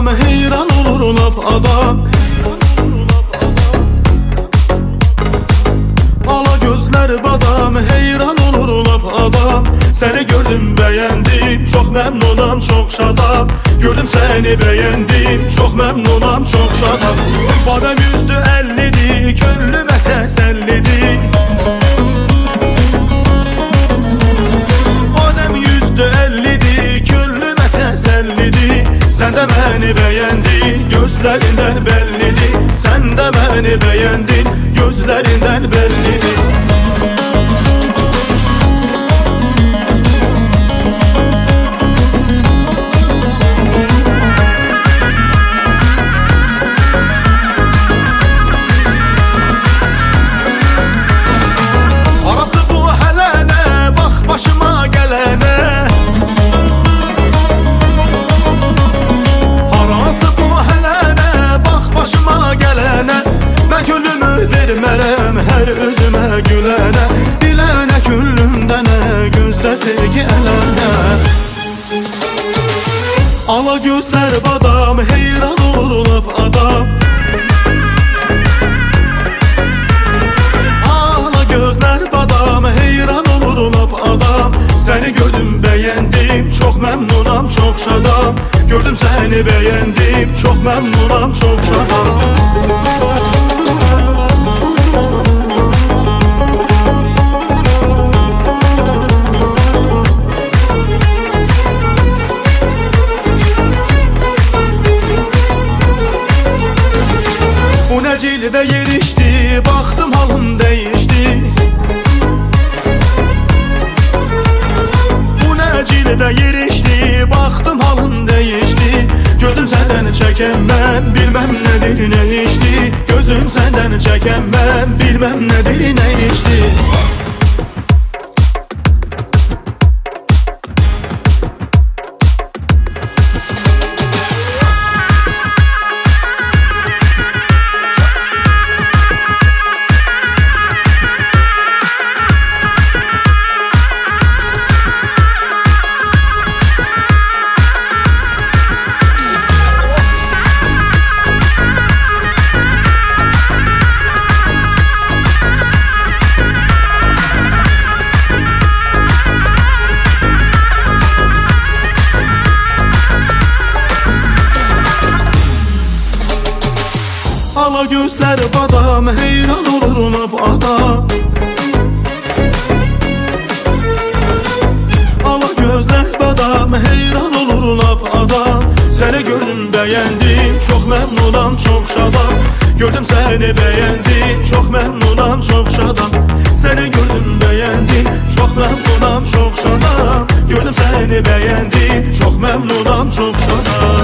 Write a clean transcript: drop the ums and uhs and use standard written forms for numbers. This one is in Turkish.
heyran olur lap adam. Ala gözler badam, heyran olur lap adam. Seni gördüm beğendim, çok memnunam, çok şadam. Gördüm seni beğendim, çok memnunam, çok şadam. Badem yüzlü 50'di, gönlüme tesellidi. Badem yüzlü 50'di, gönlüme tesellidi. Sen de beni beğendin, gözlerinden bellidi. Sen de beni beğendin, gözlerinden bellidi. Her özüme gülene, dilene küllümdene, gözde sevgi elene. Ala gözler badam, heyran olur lap adam. Ala gözler badam, heyran olur lap adam. Seni gördüm beğendim, çok memnunam, çok şadam. Gördüm seni beğendim, çok memnunam, çok şadam. Cilve yerişti, baktım halım değişti. Bu ne cilve yerişti, baktım halım değişti. Gözüm senden çeken ben, bilmem nedir ne içti. Gözüm senden çeken ben, bilmem nedir ne içti. Ala gözler badam, heyran olur lap adam. Ala gözler badam, heyran olur lap adam. Seni gördüm beğendim, çok memnunam, çok şadam. Gördüm seni beğendim, çok memnunam, çok şadam. Seni gördüm beğendim, çok memnunam, çok şadam. Gördüm seni beğendim, çok memnunam, çok şadam.